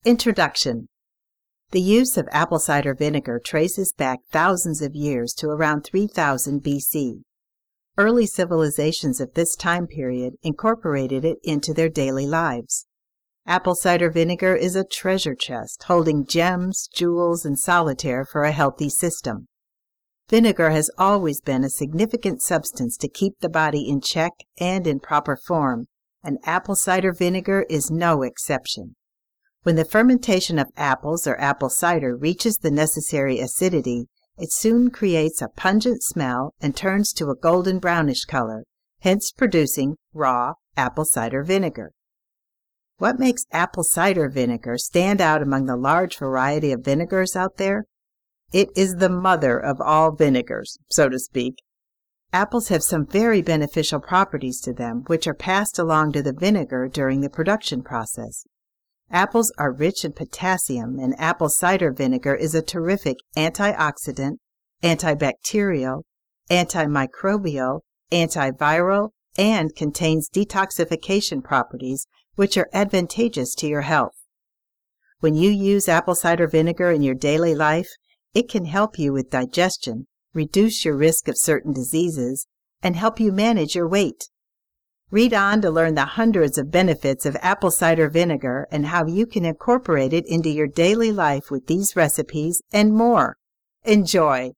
Introduction. The use of apple cider vinegar traces back thousands of years to around 3000 BC. Early civilizations of this time period incorporated it into their daily lives. Apple cider vinegar is a treasure chest holding gems, jewels, and solitaire for a healthy system. Vinegar has always been a significant substance to keep the body in check and in proper form, and apple cider vinegar is no exception. When the fermentation of apples or apple cider reaches the necessary acidity, it soon creates a pungent smell and turns to a golden brownish color, hence producing raw apple cider vinegar. What makes apple cider vinegar stand out among the large variety of vinegars out there? It is the mother of all vinegars, so to speak. Apples have some very beneficial properties to them, which are passed along to the vinegar during the production process. Apples are rich in potassium, and apple cider vinegar is a terrific antioxidant, antibacterial, antimicrobial, antiviral, and contains detoxification properties which are advantageous to your health. When you use apple cider vinegar in your daily life, it can help you with digestion, reduce your risk of certain diseases, and help you manage your weight. Read on to learn the hundreds of benefits of apple cider vinegar and how you can incorporate it into your daily life with these recipes and more. Enjoy!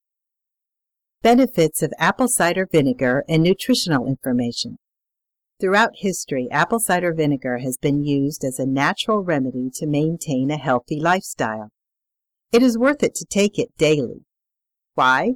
Benefits of apple cider vinegar and nutritional information. Throughout history, apple cider vinegar has been used as a natural remedy to maintain a healthy lifestyle. It is worth it to take it daily. Why?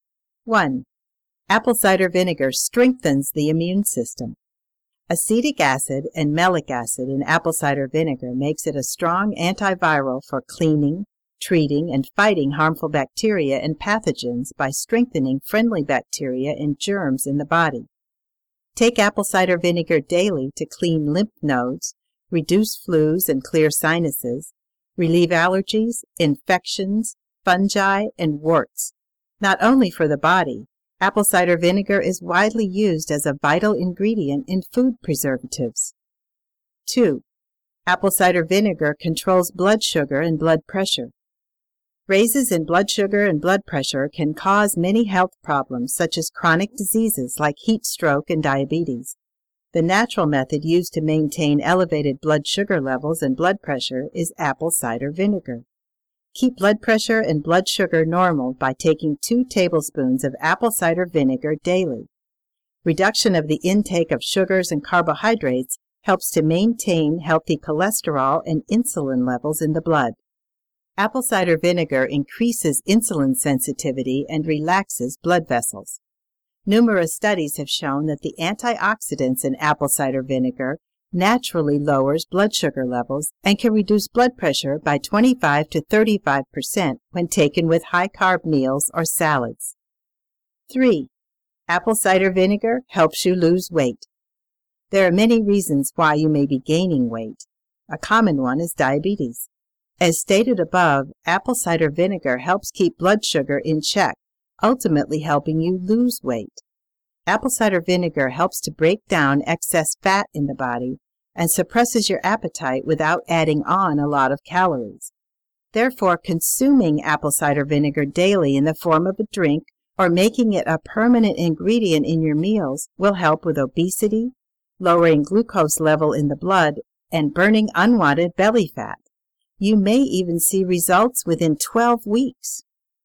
1. Apple cider vinegar strengthens the immune system. Acetic acid and malic acid in apple cider vinegar makes it a strong antiviral for cleaning, treating, and fighting harmful bacteria and pathogens by strengthening friendly bacteria and germs in the body. Take apple cider vinegar daily to clean lymph nodes, reduce flus and clear sinuses, relieve allergies, infections, fungi, and warts. Not only for the body, apple cider vinegar is widely used as a vital ingredient in food preservatives. 2. Apple cider vinegar controls blood sugar and blood pressure. Raises in blood sugar and blood pressure can cause many health problems such as chronic diseases like heat stroke and diabetes. The natural method used to maintain elevated blood sugar levels and blood pressure is apple cider vinegar. Keep blood pressure and blood sugar normal by taking 2 tablespoons of apple cider vinegar daily. Reduction of the intake of sugars and carbohydrates helps to maintain healthy cholesterol and insulin levels in the blood. Apple cider vinegar increases insulin sensitivity and relaxes blood vessels. Numerous studies have shown that the antioxidants in apple cider vinegar naturally lowers blood sugar levels and can reduce blood pressure by 25 to 35% when taken with high-carb meals or salads. 3. Apple cider vinegar helps you lose weight. There are many reasons why you may be gaining weight. A common one is diabetes. As stated above, apple cider vinegar helps keep blood sugar in check, ultimately helping you lose weight. Apple cider vinegar helps to break down excess fat in the body and suppresses your appetite without adding on a lot of calories. Therefore, consuming apple cider vinegar daily in the form of a drink or making it a permanent ingredient in your meals will help with obesity, lowering glucose level in the blood, and burning unwanted belly fat. You may even see results within 12 weeks.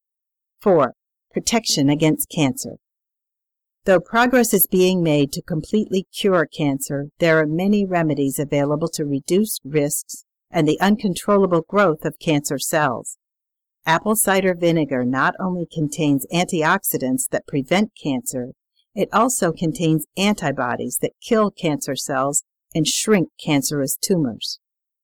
4. Protection against cancer. Though progress is being made to completely cure cancer, there are many remedies available to reduce risks and the uncontrollable growth of cancer cells. Apple cider vinegar not only contains antioxidants that prevent cancer, it also contains antibodies that kill cancer cells and shrink cancerous tumors.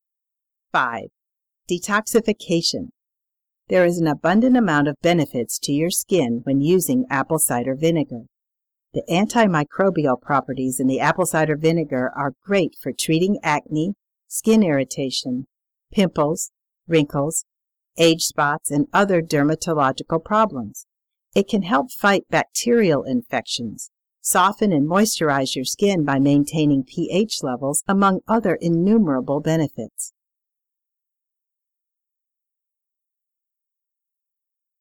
5. Detoxification. There is an abundant amount of benefits to your skin when using apple cider vinegar. The antimicrobial properties in the apple cider vinegar are great for treating acne, skin irritation, pimples, wrinkles, age spots, and other dermatological problems. It can help fight bacterial infections, soften and moisturize your skin by maintaining pH levels, among other innumerable benefits.